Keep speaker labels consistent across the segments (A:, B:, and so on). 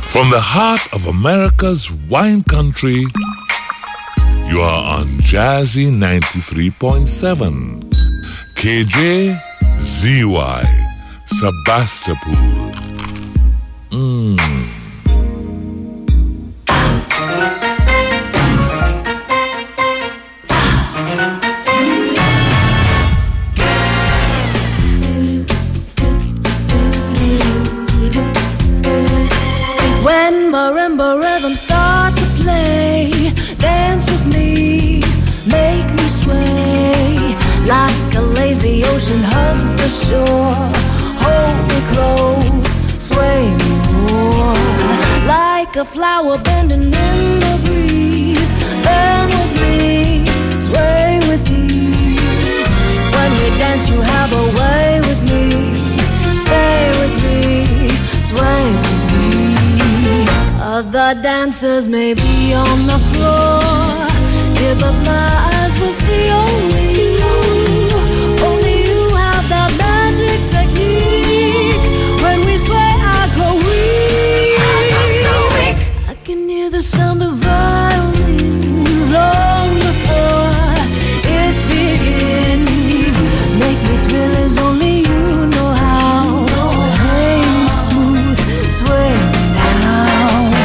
A: From the heart of America's wine country, you are on Jazzy 93.7. KJZY, Sebastopol.
B: When marimba rhythms start to play, dance with me, make me sway. Like a lazy ocean hugs the shore, hold me close, sway me more. Like a flower bending in the breeze, bend with me, sway with ease. When we dance you have a way with me, stay with me, sway with me. Other dancers may be on the floor, give up my eyes will see only you. Only you have that magic technique. When we sway I go weak. I can hear the sound of violins long before it begins. Make me thrill as only you know how. Sway me smooth, sway me now.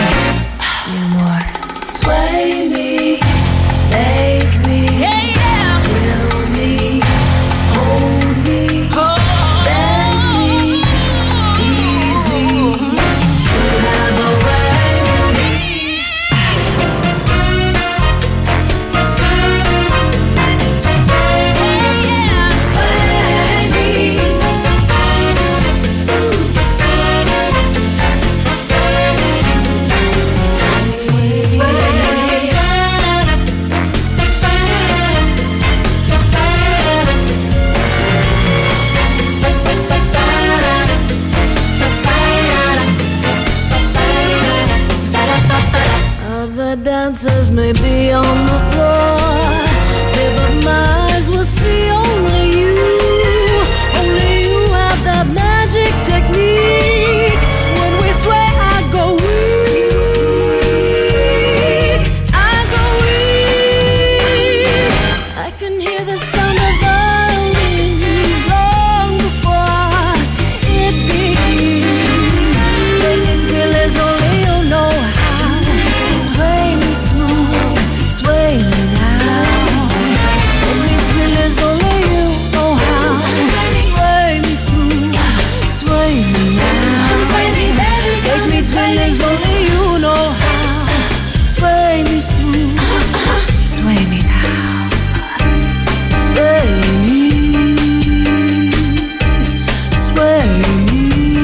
B: Sway me, make me, thrill me, hold me, bend me, ease me. You have a way with me. Sway me. Other dancers may be on the floor, but my eyes will see only you. Only you have that magic technique. When we sway, I go weak. I go weak. I can hear the sound of violins long before it begins. Make it feel as only you know how. Sway me smooth, sway me now. Make me feel as only you know how. Sway me smooth, sway me now. Make me feel as only you know how. Sway me smooth, sway me now. Sway me, sway me,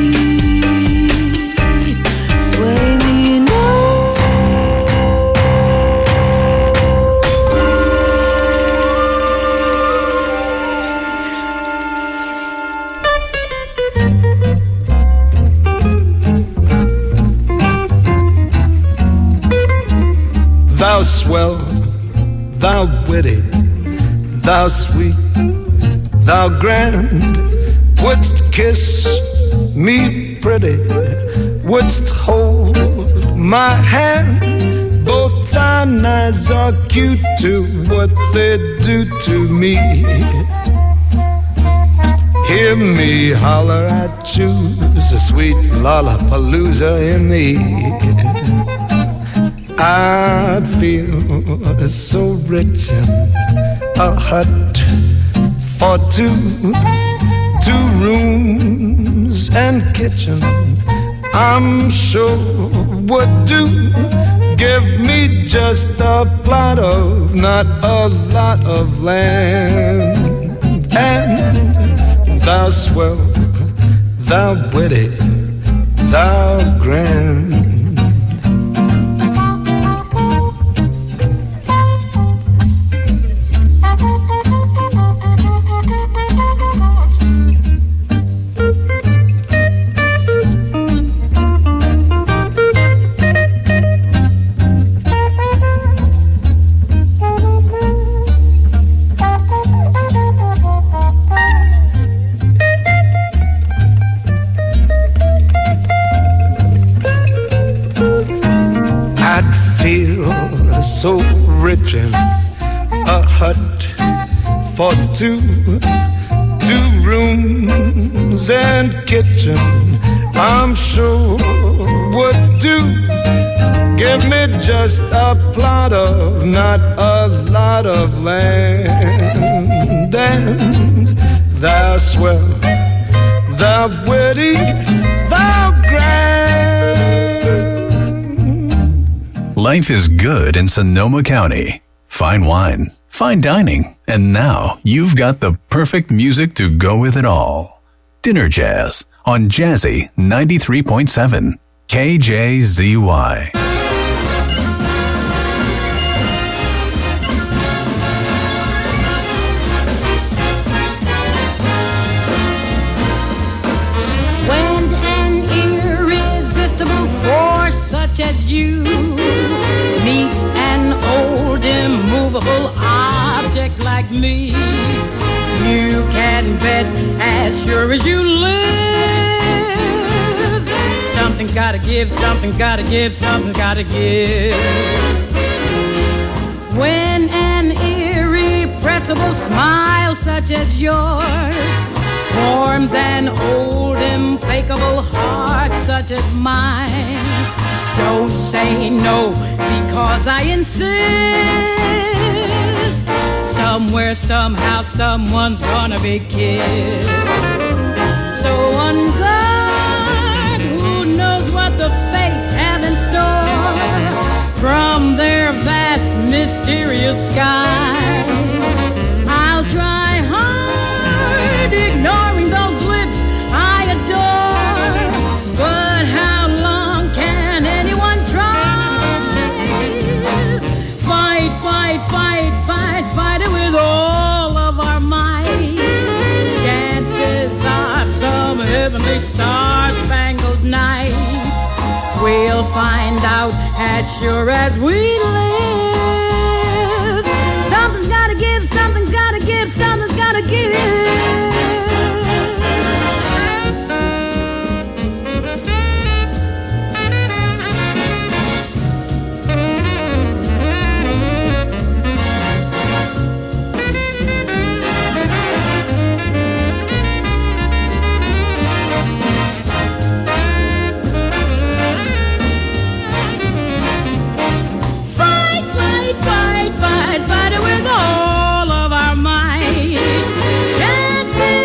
B: sway me now.
C: Thou swell, thou witty, thou sweet, thou grand, wouldst kiss me pretty, wouldst hold my hand. Both thine eyes are cute to what they do to me. Hear me holler, I choose a sweet lollapalooza in thee. I'd feel so rich in a hut for two rooms and kitchen, I'm sure would do. Give me just a plot of, not a lot of land. And thou swell, thou witty, thou grand. so rich in a hut for two rooms and kitchen, I'm sure would do. Give me just a plot of, not a lot of land, and the swell, the witty, the grand.
D: Life is good in Sonoma County. Fine wine, fine dining, and now you've got the perfect music to go with it all. Dinner Jazz on Jazzy 93.7 KJZY.
E: When an irresistible force such as you meets an old immovable object like me, you can bet as sure as you live, something's gotta give, something's gotta give, something's gotta give. When an irrepressible smile such as yours forms an old implacable heart such as mine, don't say no because I insist. Somewhere, somehow, someone's gonna be kissed. So on guard, who knows what the fates have in store from their vast, mysterious sky. I'll try hard, ignoring those lips I adore, but how long can anyone try? Fight, fight, fight, fight, fight it with all of our might. Chances are some heavenly star-spangled night we'll find out as sure as we live. Something's gotta give, something's gotta give, something's gotta give. Fight it with all of our might. Chances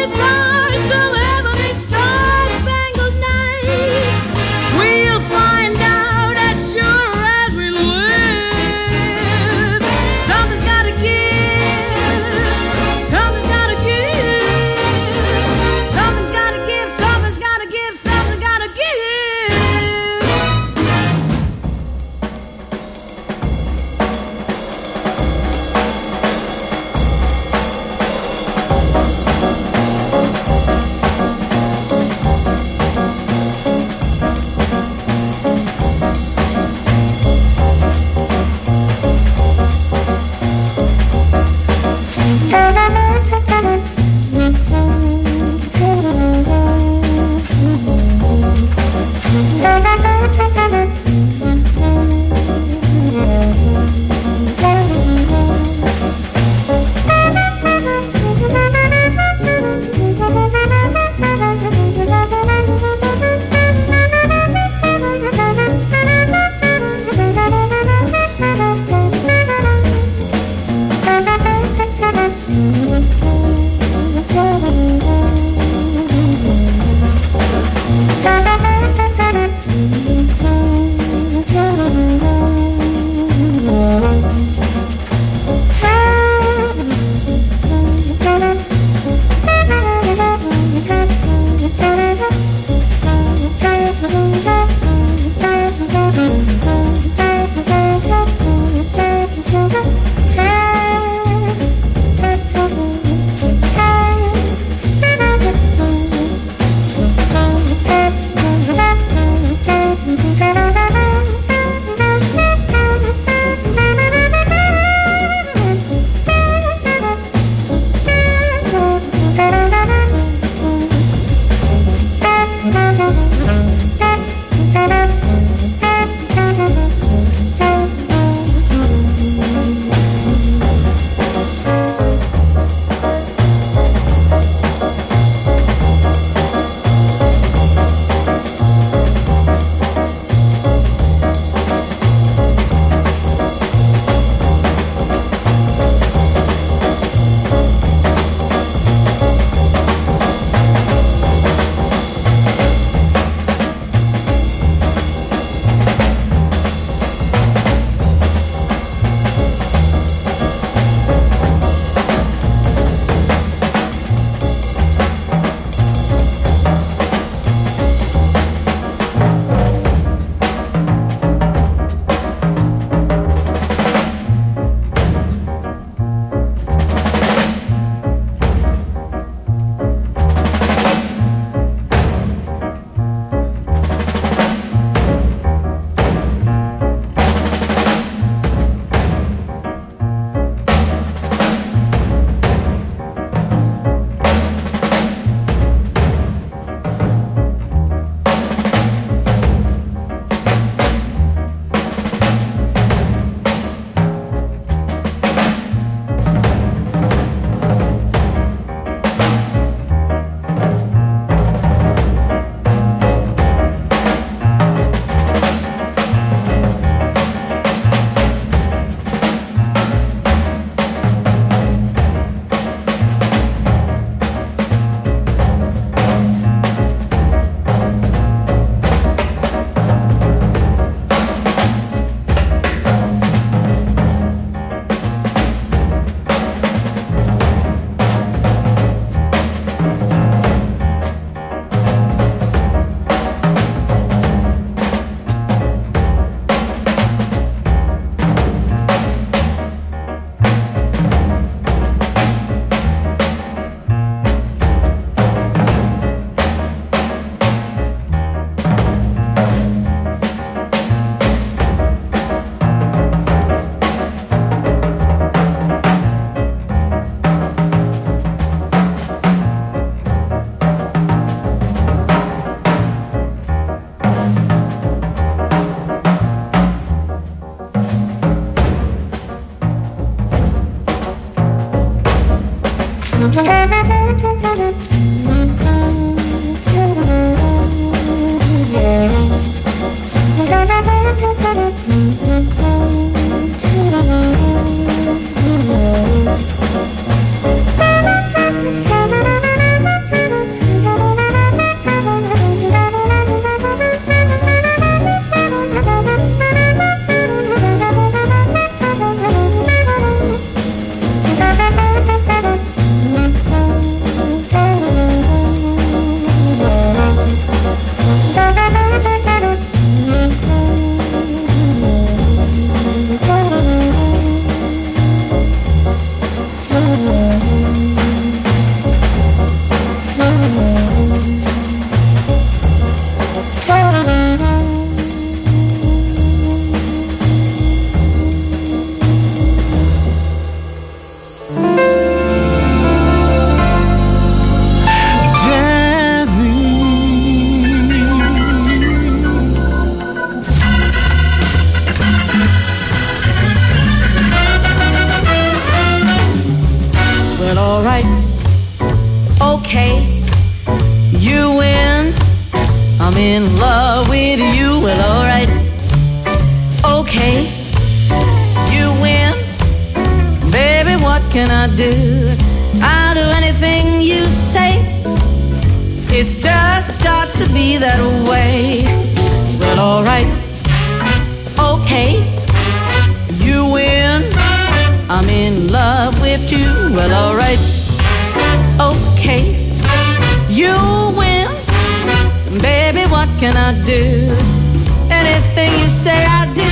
B: love with you. Well, alright, okay, you win. Baby, what can I do? I'll do anything you say. It's just got to be that way. Well, alright, okay, you win. I'm in love with you. Well, alright, okay, you win. Baby, what can I do? Anything you say I do,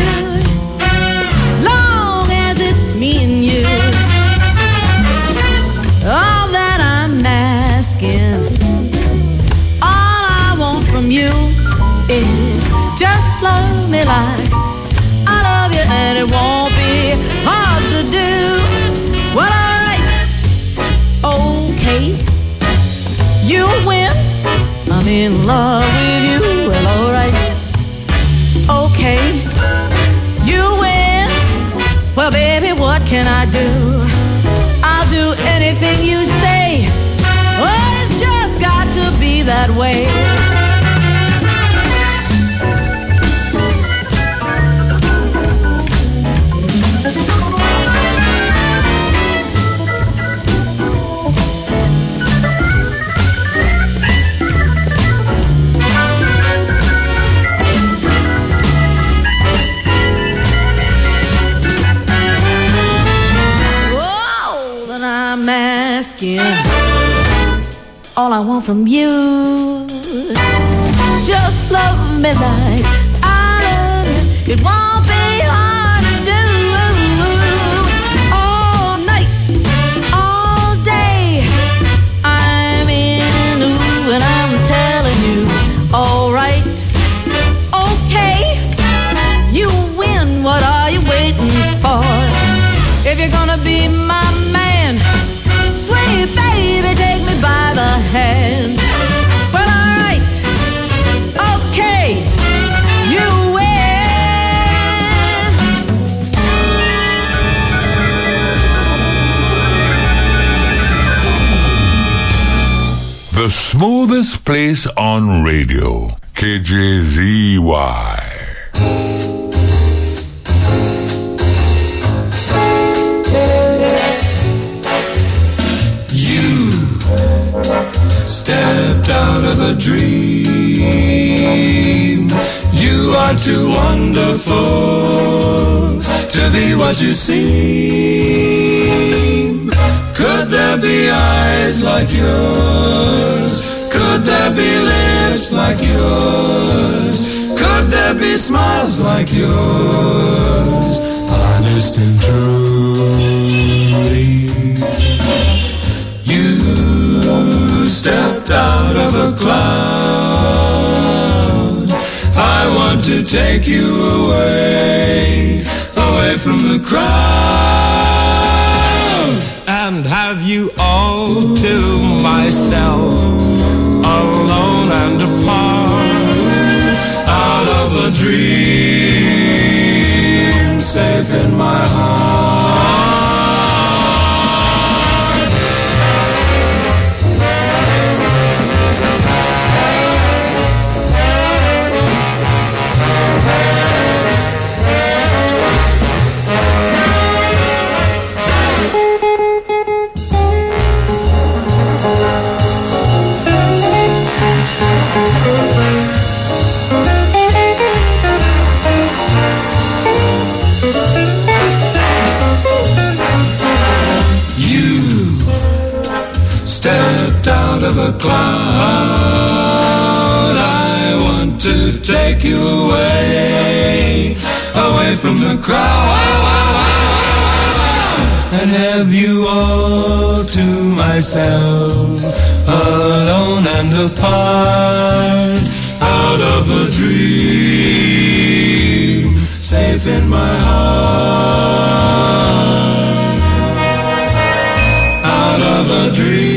B: long as it's me and you. All that I'm asking, all I want from you is just love me like I love you, and it won't be hard to do. Well, alright, okay, you win. I'm in love with you. Well, alright, okay, you win. Well, baby, what can I do? I'll do anything you say. Oh, it's just got to be that way. All I want from you, just love me like I love you. It won't be hard to do. All night, all day, I'm in, ooh, and I'm telling you, all right, okay, you win. What are you waiting for? If you're gonna be my man, sweet baby, take me by the hand. Well, alright, okay, you win.
A: The smoothest place on radio, KJZY.
F: Stepped out of a dream. You are too wonderful to be what you seem. Could there be eyes like yours? Could there be lips like yours? Could there be smiles like yours? Honest and truly, you stepped out of a cloud. I want to take you away, away from the crowd, and have you all to myself, alone and apart, out of a dream, safe in my heart. Of a cloud, I want to take you away, away from the crowd, and have you all to myself, alone and apart, out of a dream, safe in my heart, out of a dream.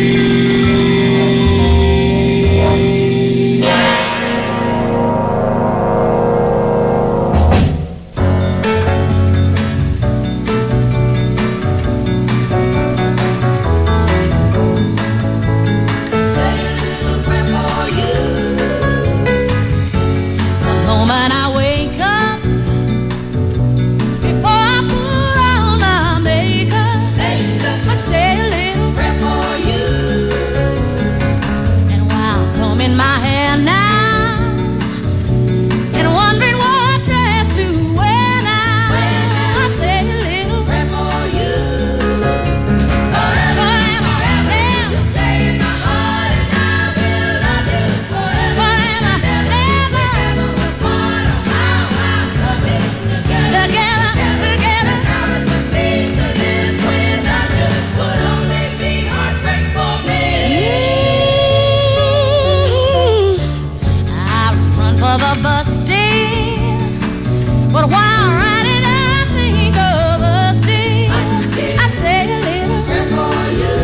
B: of a busting. But while riding, I think of busting. I say a little prayer for you.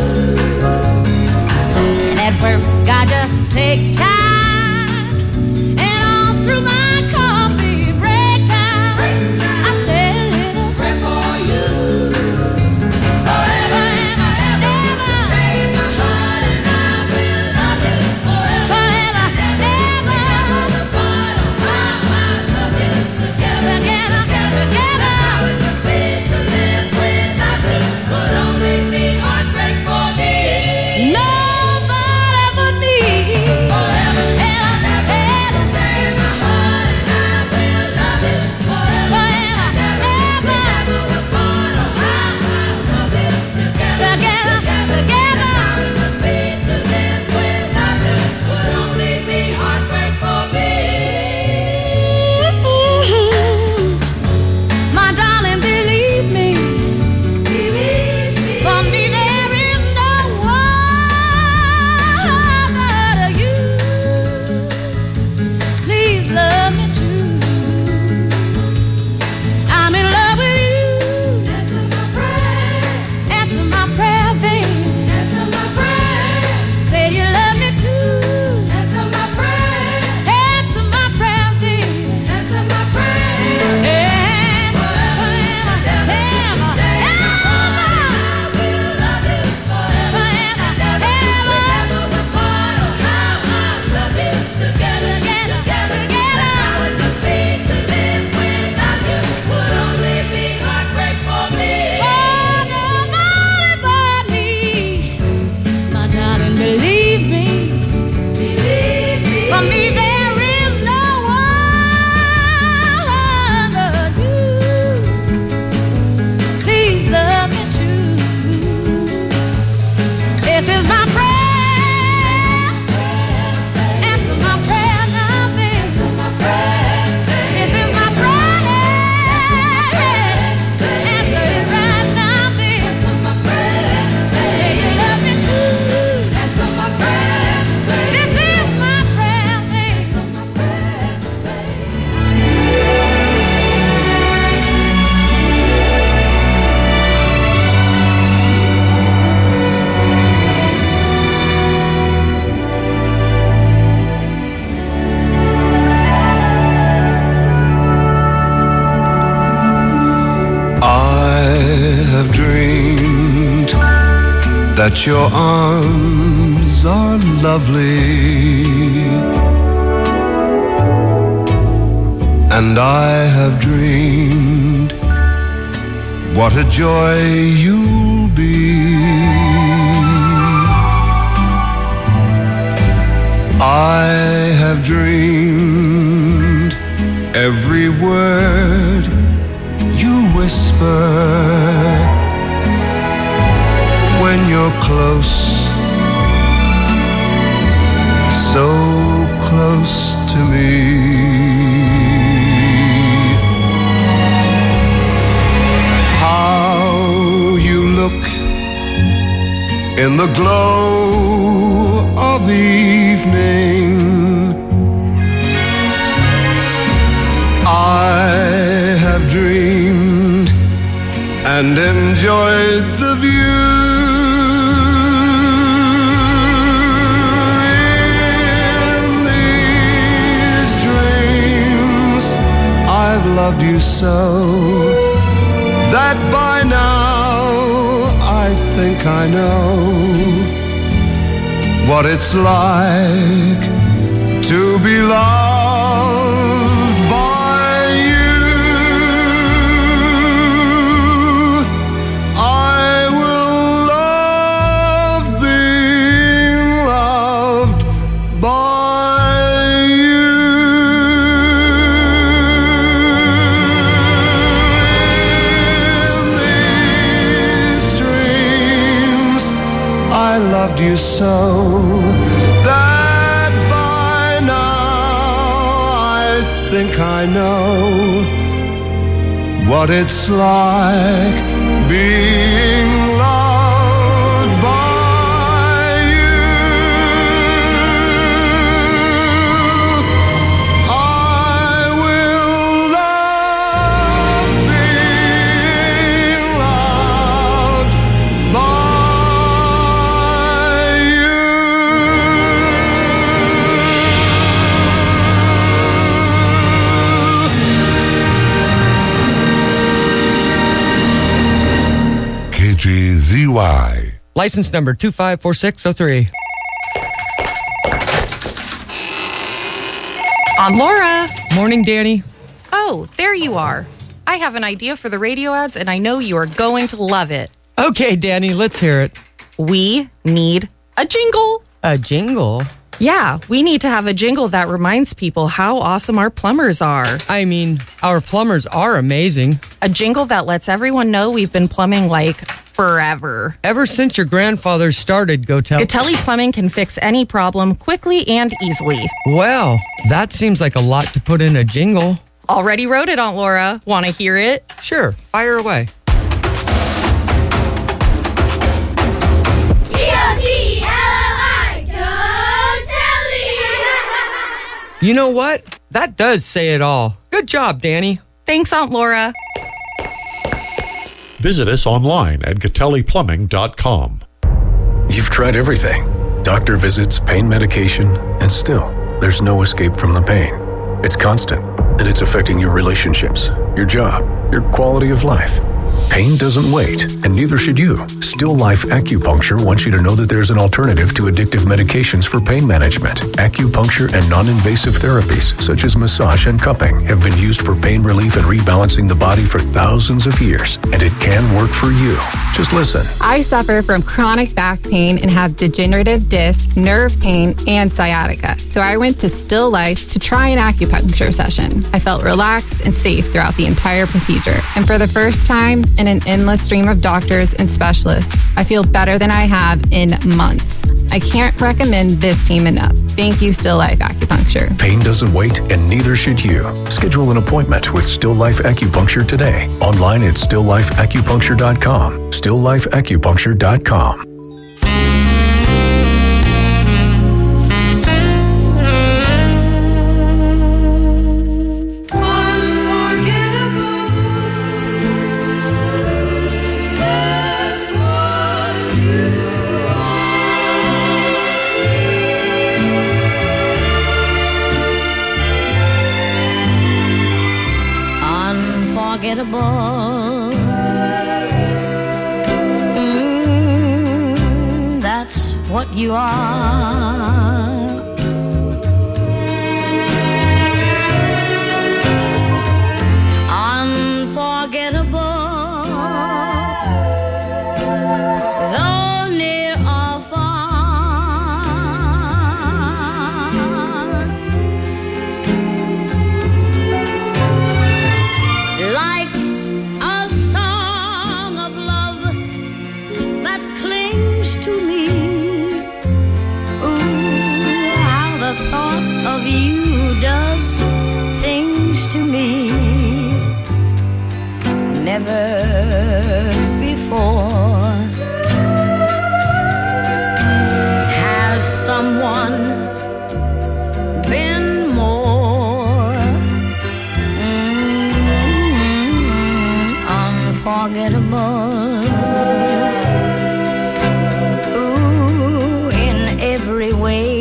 B: And at work, I just take time. And all through my coffee break time, I say a little prayer for you. Forever and ever, stay in my heart, and I will love you forever and ever. The bottom, how I love you together, together. That's how it must be to live without you. Would only be heartbreak for me. Nobody but me. Forever and ever, stay in my heart, and I will love you forever and ever. Never apart, oh how I love you together, together. That's how it must be to live without you. Would only be heartbreak for me. My darling, believe me. For me there is no one but you. Please love me too. I'm in love with you. Answer my prayer. Answer my prayer, baby. Answer my prayer. Say you love me too. Answer my prayer. Answer my prayer, baby. Answer my prayer. And forever, ever, I will love you forever and ever. Never apart, oh how I love you together, together. That's how it must be to live without you. Would only be heartbreak for me. Oh, nobody but me. My darling, believe me. For me there is no one but you. Please love me too. This is my prayer. Answer my prayer now, baby. This is my prayer. Answer it right now, baby. Say you love me too. Answer my prayer. This is my prayer, baby.
C: I have dreamed that your arms are lovely, and I have dreamed what a joy you'll be. I have dreamed every word you whisper when you're close, so close to me. How you look in the glow of evening. I have dreamed and enjoyed the view. In these dreams I've loved you so that by now I think I know what it's like to be loved by you. I will love being loved by you. In these dreams I loved you so that by now I think I know what it's like being loved by you. I
G: License number 254603.
H: Aunt Laura.
G: Morning, Danny.
H: Oh, there you are. I have an idea for the radio ads, and I know you are going to love it.
G: Okay, Danny, let's hear it.
H: We need a jingle.
G: A jingle?
H: Yeah, we need to have a jingle that reminds people how awesome our plumbers are.
G: I mean, our plumbers are amazing.
H: A jingle that lets everyone know we've been plumbing like forever.
G: Ever since your grandfather started
H: Gatelli Plumbing can fix any problem quickly and easily.
G: Well, that seems like a lot to put in a jingle.
H: Already wrote it, Aunt Laura. Want to hear it?
G: Sure, fire away. You know what? That does say it all. Good job, Danny.
H: Thanks, Aunt Laura.
I: Visit us online at GatelliPlumbing.com.
D: You've tried everything. Doctor visits, pain medication, and still, there's no escape from the pain. It's constant, and it's affecting your relationships, your job, your quality of life. Pain doesn't wait, and neither should you. Still Life Acupuncture wants you to know that there's an alternative to addictive medications for pain management. Acupuncture and non-invasive therapies, such as massage and cupping, have been used for pain relief and rebalancing the body for thousands of years, and it can work for you. Just listen.
J: I suffer from chronic back pain and have degenerative disc, nerve pain, and sciatica. So I went to Still Life to try an acupuncture session. I felt relaxed and safe throughout the entire procedure. And for the first time in an endless stream of doctors and specialists, I feel better than I have in months. I can't recommend this team enough. Thank you, Still Life Acupuncture.
D: Pain doesn't wait, and neither should you. Schedule an appointment with Still Life Acupuncture today. Online at StillLifeAcupuncture.com. StillLifeAcupuncture.com.
B: That's what you are. Unforgettable, though near or far, like a song of love that clings to me. Ooh, how the thought of you does things to me. Never before has someone been more unforgettable. Ooh, in every way.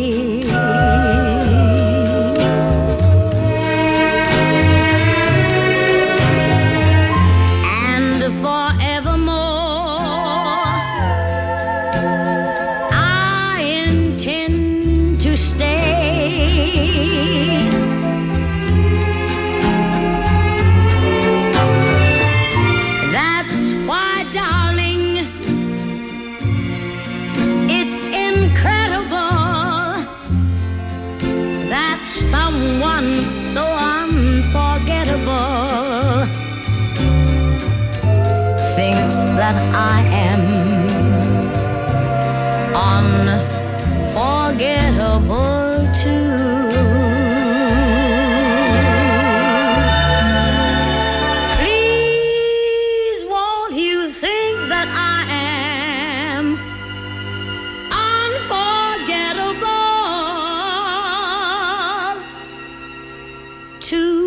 B: So unforgettable thinks that I am unforgettable too. Please won't you think that I am unforgettable too?